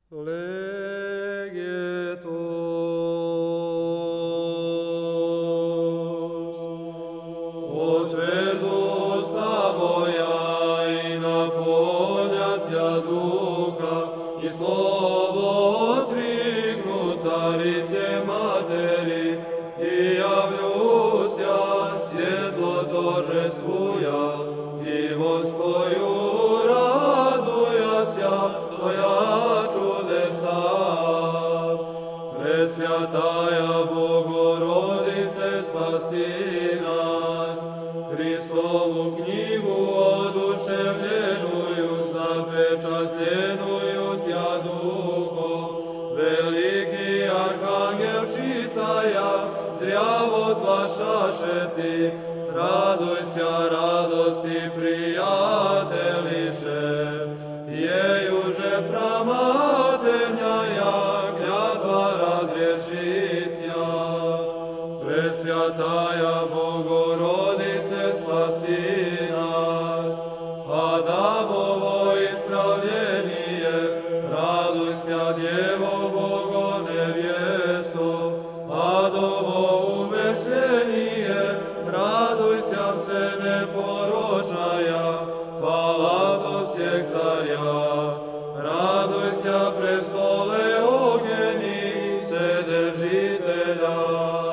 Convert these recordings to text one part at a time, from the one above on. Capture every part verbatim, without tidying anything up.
Пресвятая Богородице, спаси нас, Христову книгу одушевленную, запечатленную Тя Духом, великий архангел чистая, зря возглашаше Ты, радуйся, радости приятелише, ею же праматерняя клятва разрешится. Пресвятая Богородице, спаси нас, Адамово исправление, радуйся, Дево Богоневесту, Адово умерщение, радуйся, все непорочная, палата всех царя, радуйся, престоле огненный, Вседержителя.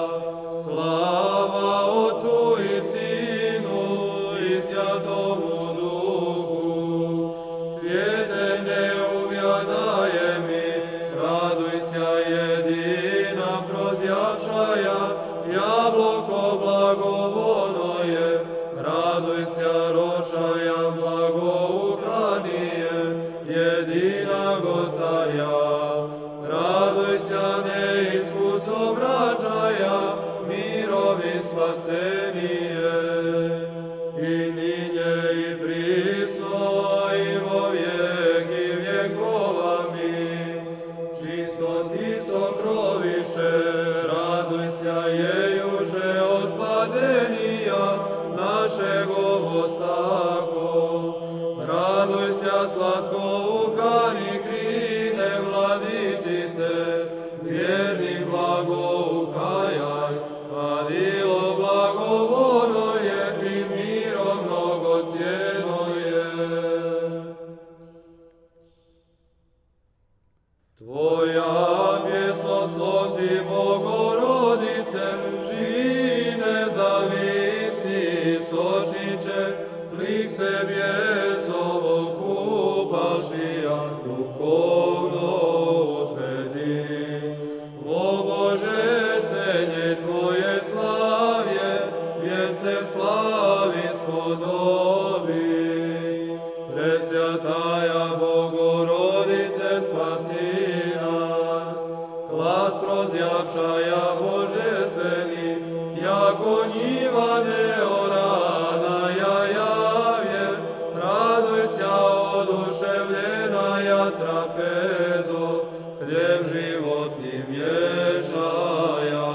Слава Отцу и Сыну и Святому Духу, свете неувядаемый, радуйся, едино прозявшая, яблоко благовонное, радуйся, рошая благоухание, единого Царя, радуйся, неискусомрачная, миров и спасение, и ныне, и присно, и во веки веков. Аминь. Чистоты сокровище, радуйся, ею же от падения нашего восстаку. Радуйся, сладкоуханий крine, владычице, верный благоухаяй, кадило благовонное и миро многоценное. Твоя песнословцы, Богородице, живи независный источниче, лик себе совокупавшия, духовно утверди. Во Божественне Твое славе, венце слави сподоби. Пресвятая Богородице, спаси нас, класс прозявшая Божественный, яко нива неораная яве, радуйся, одушевленная трапезу, хлеб животным ешая.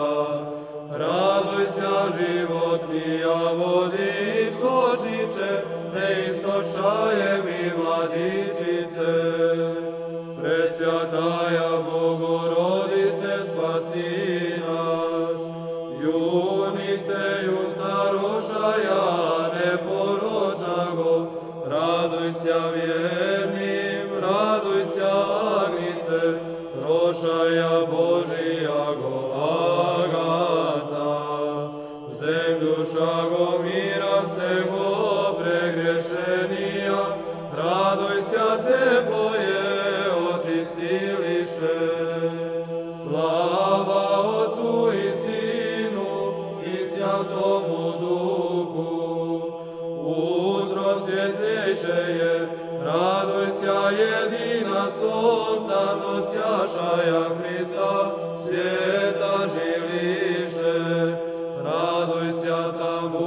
Радуйся, животные воды источниче, неисточаемый владычице. Пресвятая Богородице, спаси нас, юнице, юнца рошая, непорочного, радуйся верным, радуйся агнице, рошая Божияго агнца. Взем душаго мира сего прегрешения, радуйся, теплое очистилище. Слава Отцу и Сыну и Святому Духу. Утро светлейшее, радуйся, едино солнца, носящая Христа, света жилище. Радуйся, табу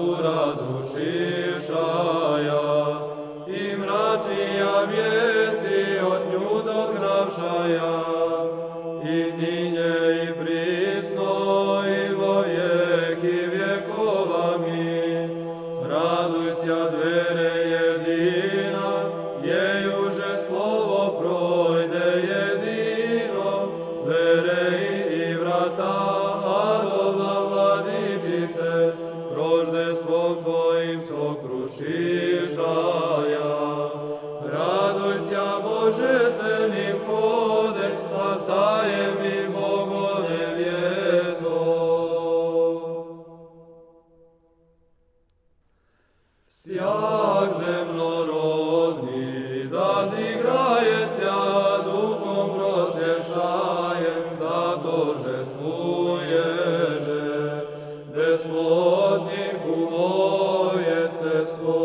разрушившая, и мрачия беси от дню догнавшая, и ныне, и присно, и во веки веков. Аминь. Радуйся, двере едина, ею же слово пройде едино. bожественnim hode, spasajem i Bogo nevjesto. Всяк земноrodni, da zigrajeća duhom prosješajem, da торжествуježe, besplodnih umov jestestvo,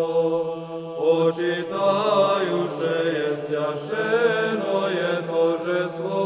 počitajuše je sjasheno je торжество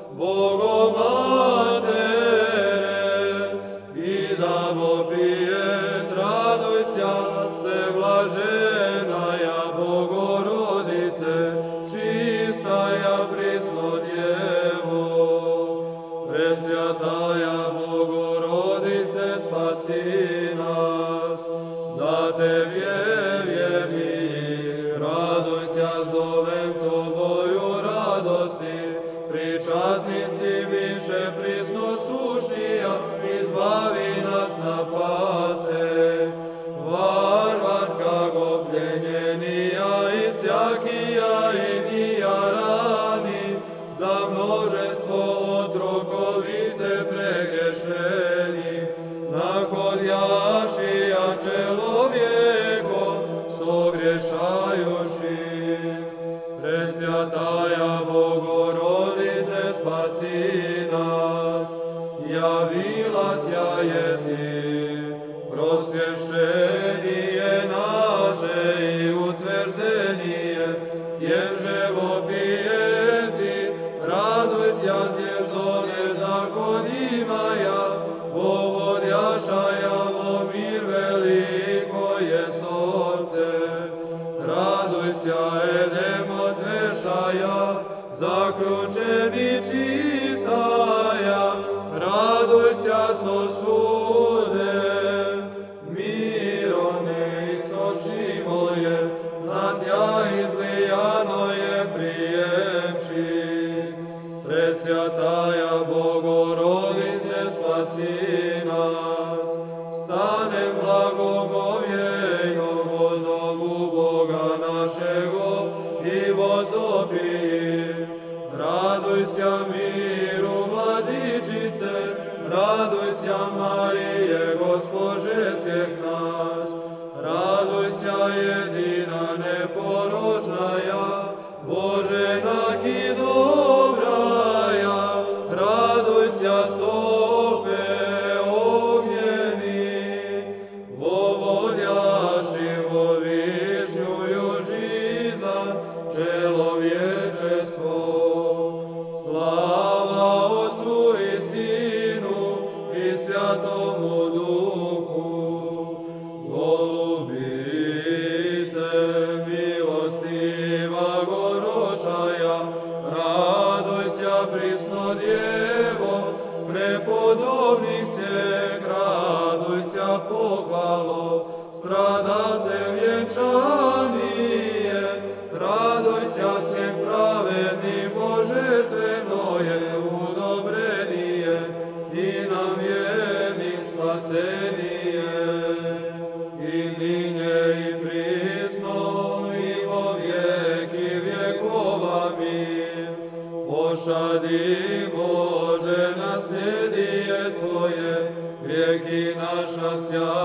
Bogomatere, i da vopije radujся, Blaženaja Bogorodice, čistая priсно Djevo, presvjataja Bogorodice, spasi nas, da Tebje vjerni, radujся, zovem Tobою radosti, pričasnici više prisno sušnija, izbavi nas napaste. Varvarska gobljenjenija i sjakija i nija rani, za množestvo otrokovice pregrešeni, nahodjašija čelovjekom, sogrešajuši. Presvjataja Bogorodice, spasi nas, javila sja jesi, prosvješenije naše i utvrđenije, tjem živopijem ti, radujся zjezone zakonima ja, povodjašaja vo mir veliko je sorce. Radujся edem otvešaja, zaključeni čistaja, radujся sosude. Presvjataja Bogorodice, spasi nas, stanem blagogovjejno od nogu Boga našego i vozopiji. Radujся miru, Vladičice, radujся Marije, Gospođe svih nas, radujся jedina neporočnaja, Božena i dobraja, radujся stope ognjeni, vovodjaši vo višnjuju žizan, čelovječestvo. Slava Otcu i Sinu i Svjatomu Duhu, Golubice milostiva gorošaja, radujся, prisno Djevo, prepodobnih svijek, radujся, pohvalo, stradalcem vjenčanije, radujся, svijek pravedni, božestveno je udobrenije, i nam vjerni spasenije, i ninje i prisno, i vo vijeki vjekova mir. Pošadi Bože nasledije Tvoje, grijeh i naša sja